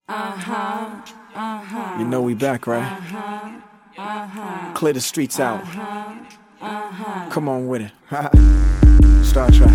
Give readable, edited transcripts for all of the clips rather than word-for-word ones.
You know we back, right? Clear the streets out. Come on with it. Star Trek.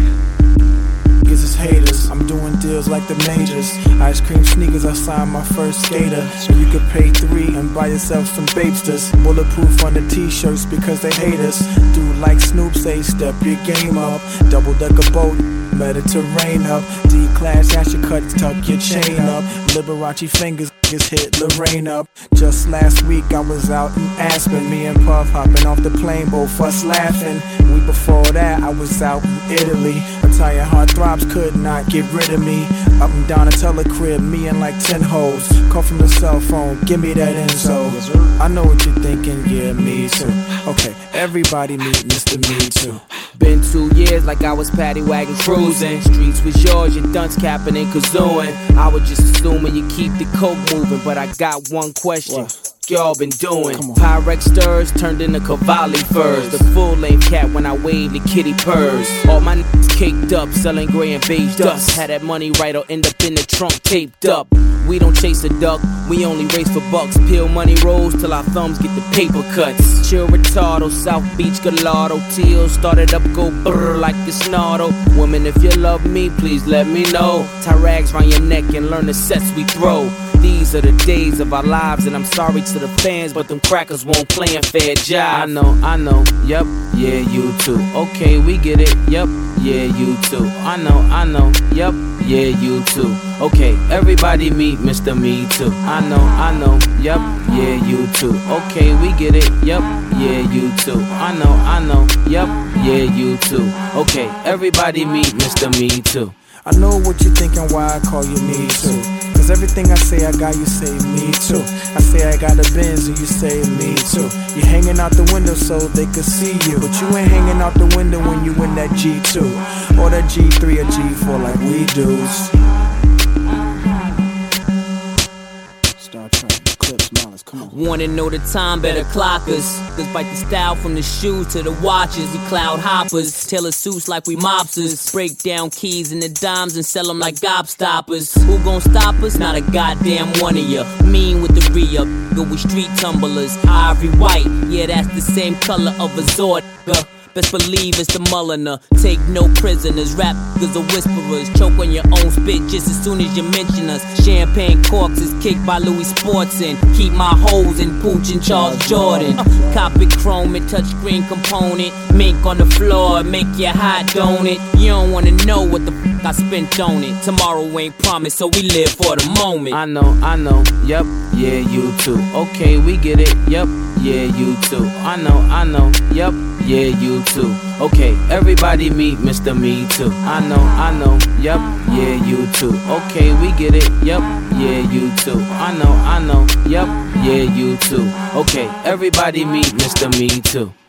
Niggas is haters, I'm doing deals like the majors. Ice cream sneakers, I signed my first skater. So you could pay $3 and buy yourself some Babesters. Bulletproof on the t-shirts because they hate us. Dude like Snoop say step your game up. Double-decker boat, Mediterranean up. D-class ash your cuts, tuck your chain up. Liberace fingers hit Lorraine up. Just last week I was out in Aspen. Me and Puff hopping off the plane, both us laughing. Week before that I was out in Italy. Italian heartthrobs could not get rid of me. Up and down a telecrib, me and like 10 hoes. Call from the cell phone, give me that info. I know what you're thinking, yeah, me too. Okay, everybody meet Mr. Me Too. Been 2 years like I was paddy wagon cruising. Streets was yours, your dunce capping and kazooing. I was just assuming you keep the coke moving, but I got one question. Y'all been doing Pyrex stirs turned into Cavalli furs. The full length cat when I wave the kitty purrs. All my niggas caked up, selling gray and beige dust. Had that money right or end up in the trunk taped up. We don't chase a duck, we only race for bucks. Peel money rolls till our thumbs get the paper cuts. Chill retardo, South Beach Gallardo. Teal started up, go brrr like a snarl. Woman, if you love me, please let me know. Tie rags round your neck and learn the sets we throw. These are the days of our lives, and I'm sorry to the fans, but them crackers won't play a fair job. I know, yup, yeah, you too. Okay, we get it, yup, yeah, you too. I know, yup, yeah, you too. Okay, everybody meet Mr. Me Too. I know, yup, yeah, you too. Okay, we get it, yup, yeah, you too. I know, yup, yeah, you too. Okay, everybody meet Mr. Me Too. I know what you're thinking, why I call you Me Too. Cause everything I say I got, you say me too. I say I got a Benz and you say me too. You hanging out the window so they could see you, but you ain't hanging out the window when you in that G2 or that G3 or G4 like we do. Star Trek, Clips, Miles, come on. Wanna know the time, better clock us. Cause bite the style from the shoes to the watches. We cloud hoppers, tailor suits like we mobsters. Break down keys and the dimes and sell them like gobstoppers. Who gon' stop us? Not a goddamn one of ya. Mean with the re-up, go with street tumblers. Ivory white, yeah that's the same color of a Zord. Best believe it's the Mulliner. Take no prisoners, rap niggas are whisperers. Choke on your own spit just as soon as you mention us. Champagne corks is kicked by Louis Sportson. Keep my hoes in Pooch and Charles Jordan. Copy chrome and touchscreen component. Mink on the floor, make you hot, don't it? You don't wanna know what the fuck I spent on it. Tomorrow ain't promised, so we live for the moment. I know, yup, yeah, you too. Okay, we get it, yup, yeah, you too. I know, yup, yeah, you too. Okay, everybody meet Mr. Me Too. I know, yup, yeah, you too. Okay, we get it, yup, yeah, you too. I know, yup, yeah, you too. Okay, everybody meet Mr. Me Too.